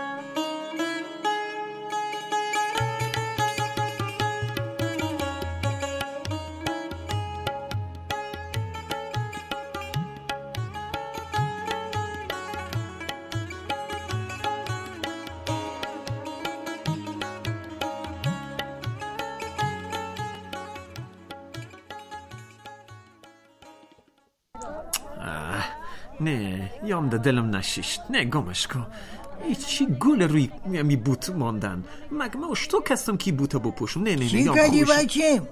نه یام ده دلم نشیشت. نه گمش کن. چی گل روی می بوت ماندن. مگه ما اشتو کستم کی بوتا بپوشم. نه چی کردی بچم؟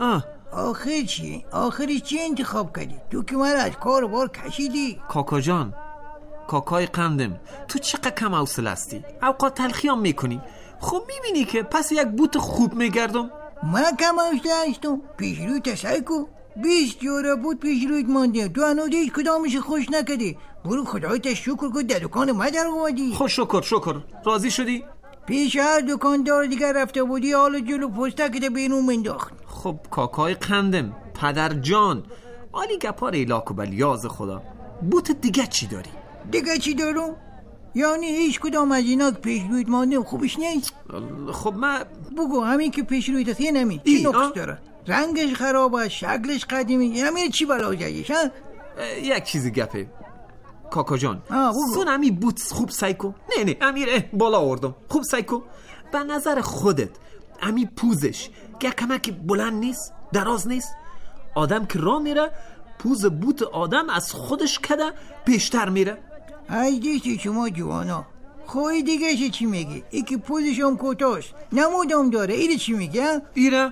آخر چی؟ آخری چی انتخاب کردی؟ تو که من از کار بار کشیدی. کاکا جان، کاکای قندم، تو چقدر کم حوصله هستی؟ اوقات تلخیام میکنی. خب میبینی که پس یک بوت خوب میگردم. من کم حوصله هستم. پیش روی تسای کو 20 جوره بود پیش رویت مانده. تو هنوز هیچ کدامش خوش نکردی. برو خدایت شکر کن در دکان ما در اومدی. خب شکر راضی شدی؟ پیش هر دکاندار دیگر رفته بودی حالا جلو پستکت بیرون منداخت. خب کاکای قندم، پدر جان، آلی گپار ایلاکو بلیاز خدا، بوت دیگه چی داری؟ دیگه چی دارم؟ یعنی هیچ کدام از اینا که پیش رویت مانده خوبش نیست؟ خب من بگو همین که پیش رویت هست نمی چی نقص داره؟ رنگش خراب است، شکلش قدیمی، همین چی بلا جایش ها؟ یک چیزی گپه کاکا جان، سون امی بوت خوب سایکو. نه امیر بالا آوردم. خوب سایکو. به نظر خودت امی پوزش که کمکی بلند نیست، دراز نیست؟ آدم که راه میره پوز بوت آدم از خودش کده بیشتر میره. ای دیشی شما جوانا خوی دیگه چی میگی؟ ای که پوزش هم کوتاست نمودم داره. ایره چی میگه؟ ایره؟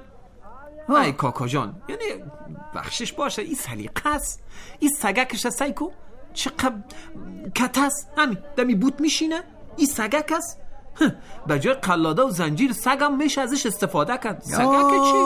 ای کاکا جان، یعنی بخشش باشه این سلیقه است. این سگکش سایکو چقدر کت است. همین دمی بوت میشینه. این سگک است. به جای قلاده و زنجیر سگم میشه ازش استفاده کرد. سگک چی؟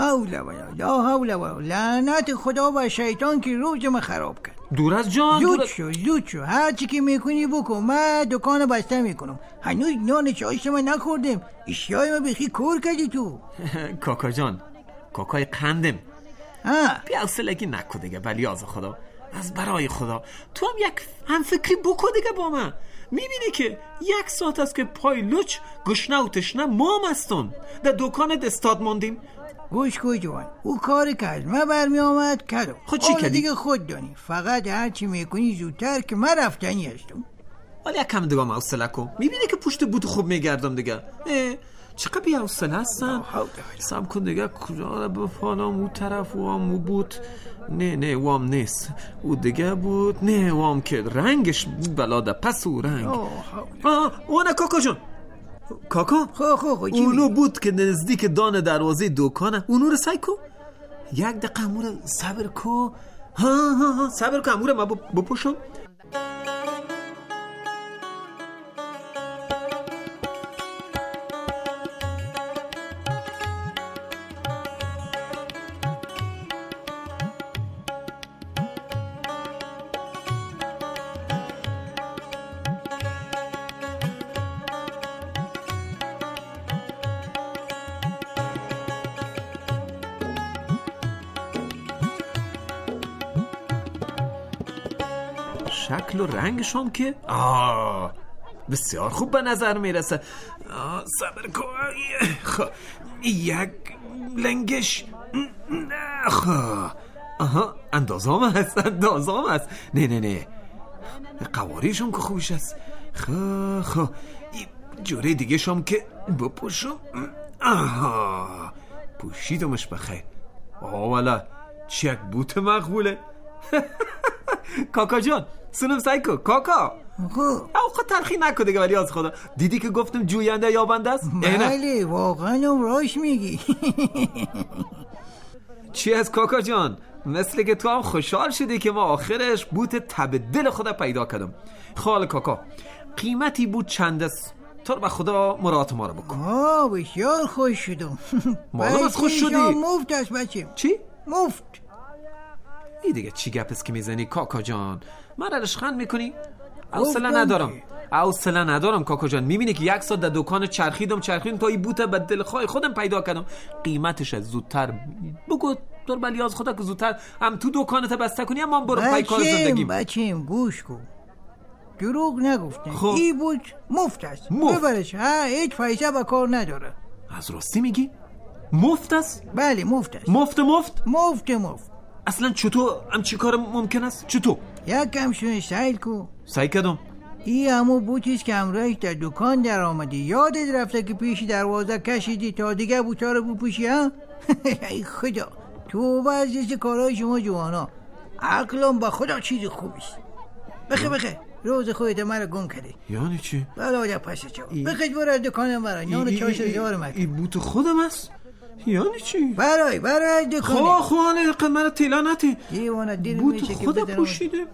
لا حول ولا لعنت خدا و شیطان که روزم خراب کرد. دور از جان. زود شو هر چی که میکنی بکن. من دکان بسته میکنم. هنوز نان چایش من نخوردم. اشیای من بخی کور کردی تو. کاکا جان، کاکای قندم، بیا حوصلگی نکن دیگه بلیاز خدا. از برای خدا تو هم یک همفکری بکن دیگه با من. میبینی که 1 ساعت است که پای لچ گشنه و تشنه ما هم هستن در دکانت استاد موندیم. گوش کن جوان، او کاری که از من برمی آمد کردم. خود چی کردی؟ دیگه خود دانی. فقط هرچی میکنی زودتر که من رفتنی هستم. ولی یک کم دیگه هم حوصله کن. میبینی که پشت بوت خوب میگردم دیگه. چقدر بی حوصله هستم. سب کن دیگه کجا رو بفالم. او طرف وام بوت. نه وام نیست. او دیگه بود. نه وام که رنگش بلاده پس او رنگ. اونه کاکا جان، کاکا اونو بود که نزدیک دان دروازه دکانه. اونو رو سعی کن. یک دقیقه امور صبر کن. ها صبر کن امور ما بپوشم. شکل و رنگش هم که بسیار خوب به نظر میرسه. صبر کن. یک لنگش اندازام هست. نه قواریش هم که خوبش هست. جوره دیگه شم که بپوشم. پوشیدمش بخیر. والا چه یک بوت مقبوله. کاکا جان سونم سایکو. کاکا خود تلخی نکن دیگه ولی از خدا. دیدی که گفتم جوینده یابنده است؟ بله واقعا راش میگی. چی از کاکا جان؟ مثل که تو هم خوشحال شدی که ما آخرش بوت تب دل خدا پیدا کردم. خال کاکا قیمتی بود چند است؟ تو رو به خدا مرات ما رو بکن. بسیار خوش شدم. ما رو خوش شدی؟ مفت است بچه. چی؟ مفت. این دیگه چی گپ است که میزنی کاکا جان؟ من رشخند میکنی؟ حوصله ندارم کاکا جان. میبینی که 1 ساعت در دکان چرخیدم تا این بوته به دلخواه خودم پیدا کردم. قیمتش از زودتر بگو دور بلیاز خدا که زودتر هم تو دکانت بسته کنی هم برو پای کار زندگیم. بچیم گوش کن، دروغ نگفتن. این بود مفت است، ببرش. هیچ پیسه با کار نداره. از راستی میگی؟ مفت است؟ بله مفت است. مفت. اصلا چطور همچی کار ممکن است؟ چطور؟ یکم شونی سیل کو. سعی کردم. این همون بوتیست که همراهش در دکان در آمدی. یادت رفته که پیش دروازه کشیدی تا دیگه بوتا رو بپوشی ها؟ ای خدا، تو بعضی کارهای شما جوانا عقلم با خدا چیز خوبیست. بخیر روز خودت مرا گم کردی. یعنی چی؟ بلا پس چاو. بخیر برو از دکانم برا نان چایش رو جوار مکن. این بوت خودم است؟ یعنی چی؟ برای دکانه. خواه قد مرا تیلا نتی. دیوانه دیر بوت میشه که خودم پوشیده.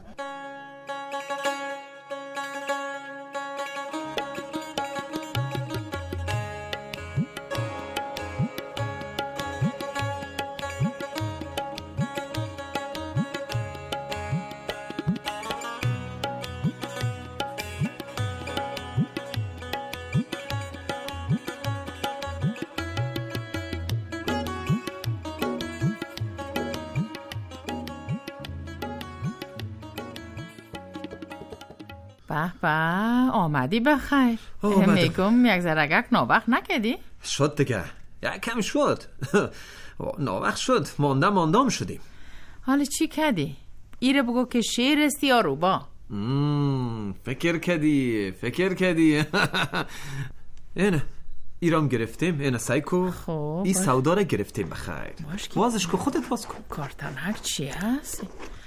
به آمدی بخیر. میگم یک ذرگک ناوقت نکدی؟ شد دیگه یکم شد. ناوقت شد. ماندم شدیم. حالا چی کدی؟ ایره بگو که شیر استی یا روبا؟ فکر کدی. اینه ایرام گرفتیم. اینه سایکو. این سودا رو گرفتیم بخیر. بازش که خودت باز کن. کارتنک چی هست؟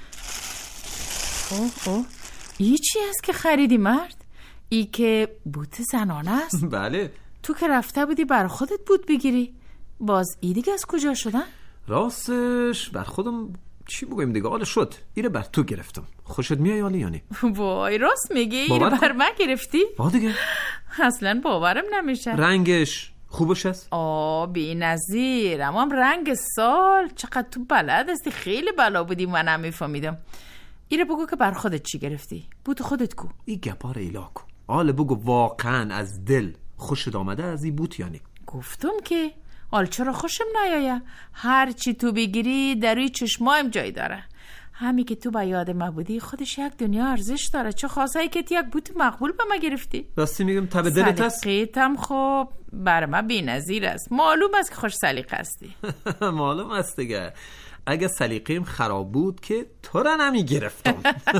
ای چی هست که خریدی مرد؟ ای که بوت زنانه است؟ بله. تو که رفته بودی بر خودت بوت بگیری، باز ای دیگه از کجا شدن؟ راستش بر خودم چی بگویم دیگه، حالا شد ایره بر تو گرفتم. خوشت میای حالی یعنی؟ وای راست میگی؟ ایره بر من گرفتی؟ دیگه اصلا باورم نمیشه. رنگش خوبش است؟ بی نظیر. اما رنگ سال چقدر تو بلد هستی. خیلی بلا بودی من نمیفهمیدم. ایره بگو که بر خودت چی گرفتی؟ بوت خودت کو؟ ای گپار ایلا کو. حالا بگو واقعا از دل خوشت آمده از این بوت یعنی؟ گفتم که حال چرا خوشم نیایه؟ هر چی تو بگیری در روی چشمایم جای داره. همی که تو با یاد ما بودی خودش یک دنیا ارزش داره. چه خاصایی که یک بوت مقبول به ما گرفتی؟ راستی میگم تب دلت هست؟ سلیقه‌تم خب بر ما بی نظیر است. معلوم است که خوش سلیقه هستی. معلوم است دیگه. اگه سلیقه‌ام خراب بود که تو را نمی گرفتم.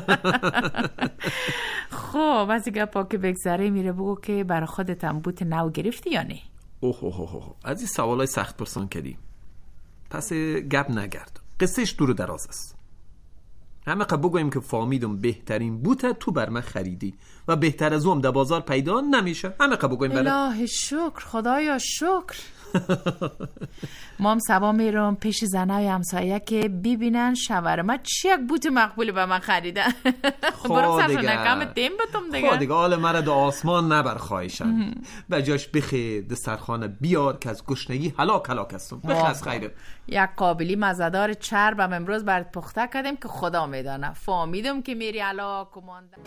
خب از این گپا که بگذره میره بگو که برای خودت هم بوت نو گرفتی یا نه؟ از این سوالای سخت پرسان کردی. پس گپ نگرد. قصهش دور و دراز است. همه بگویم که فهمیدم بهترین بوت تو بر من خریدی و بهتر از اون در بازار پیدا نمیشه. همه بگویم الهی شکر، خدایا شکر. ما هم سبا میرم پیش زنای همسایه که ببینن شوهرم چی یک بوت مقبولی به من خریدن. برو سرشنکم دیم بتم دیگه. دیگه حال مرا دا آسمان نبر خواهشن. بجاش بخی دسترخانه بیار که از گشنگی هلاک هستم. بخی از خیرم. یک قابلی مزدار چربم امروز برات پخته کردیم که خدا میدانه. فهمیدم که میری هلاک و ماندم.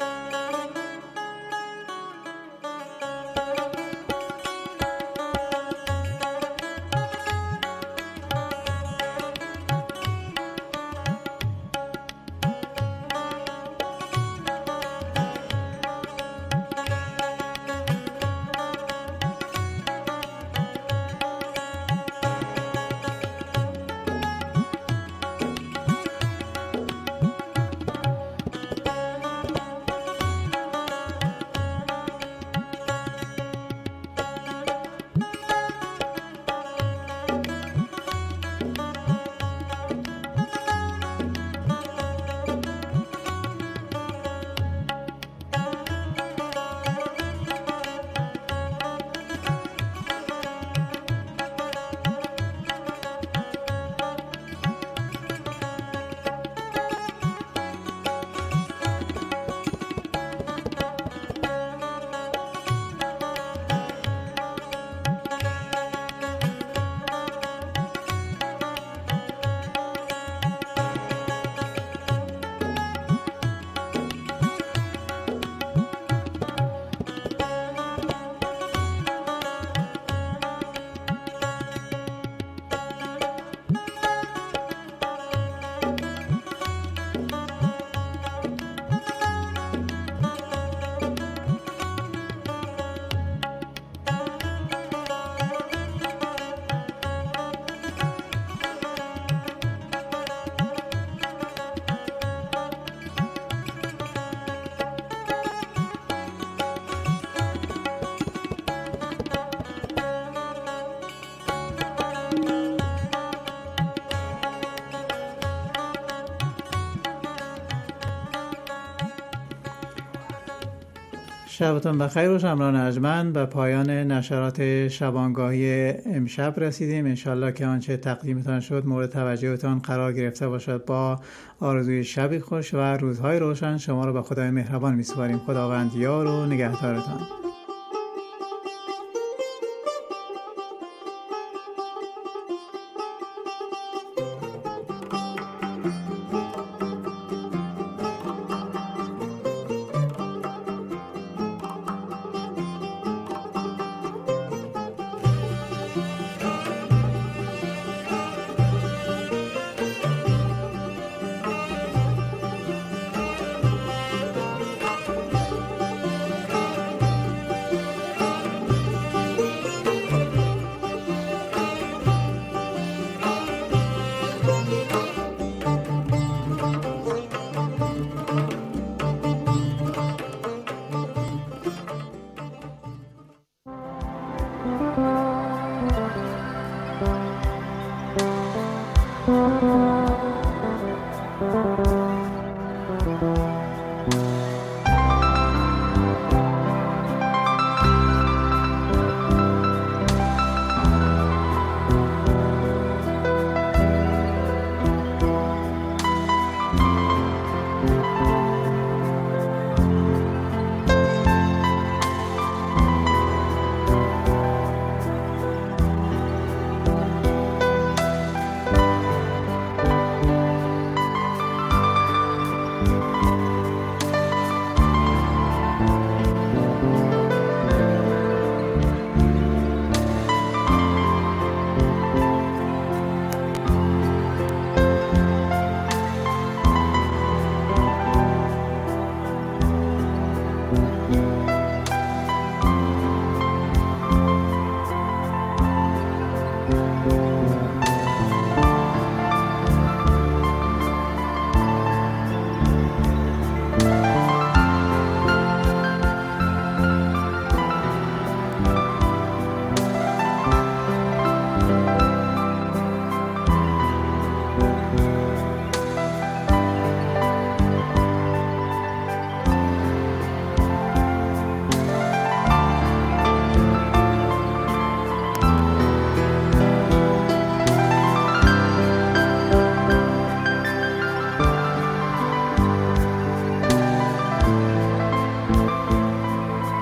شبتون بخیر و شمران ارجمند. به پایان نشرات شبانگاهی امشب رسیدیم. انشالله که آنچه تقدیمتان شد مورد توجهتان قرار گرفته باشد. با آرزوی شبی خوش و روزهای روشن شما را به خدای مهربان می‌سپاریم. خداوند یار و نگهدارتان.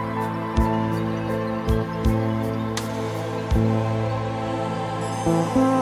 Thank you.